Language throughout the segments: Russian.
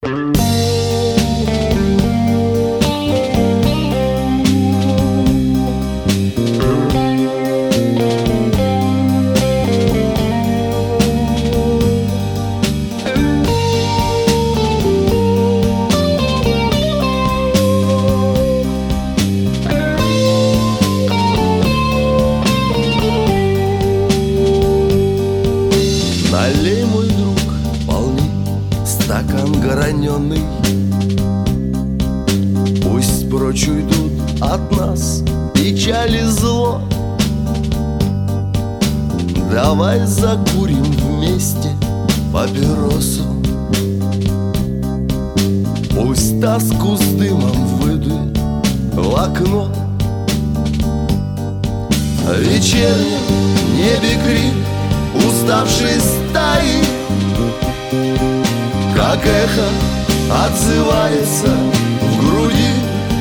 Налей, мой друг, полни стакан граненый. Пусть прочь уйдут от нас печали, зло. Давай закурим вместе папиросу. Пусть тоску с дымом выдует в окно. В вечернем небе крик уставшей стаи, как эхо отзывается в груди.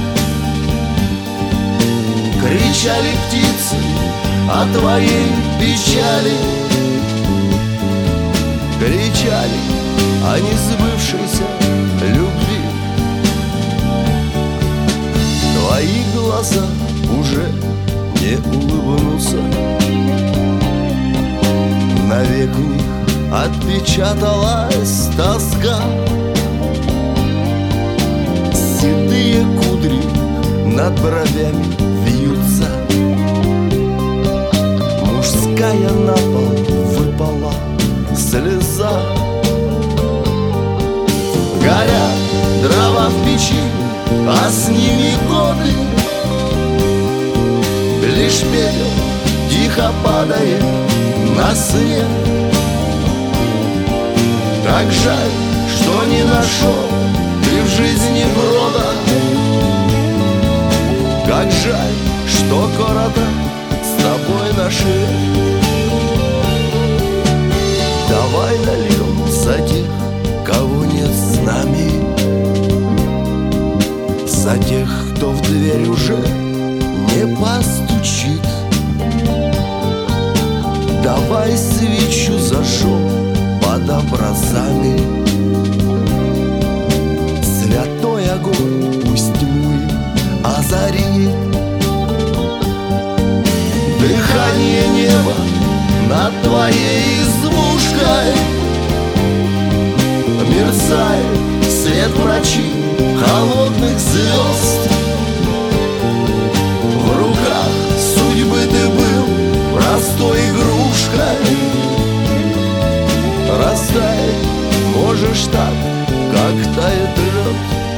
Кричали птицы о твоей печали, кричали о несбывшейся любви. Твои глаза уже не улыбнутся, навек в них отпечаталась тоска. Седые кудри над бровями вьются, мужская на пол выпала слеза. Горят дрова в печи, а с ними годы. Лишь пепел тихо падает на свет. Как жаль, что не нашел ты в жизни брода. Как жаль, что короток с тобой наш век. Давай нальем за тех, кого нет с нами, за тех, кто в дверь уже не постучит. Давай свечу зажжем под образами. Святой огонь пусть тьму озарит. Дыхание неба над твоей избушкой. Мерцает свет ночи холодных звезд. В руках судьбы ты был простой игрушкой. Растаять можешь так, как тает лед.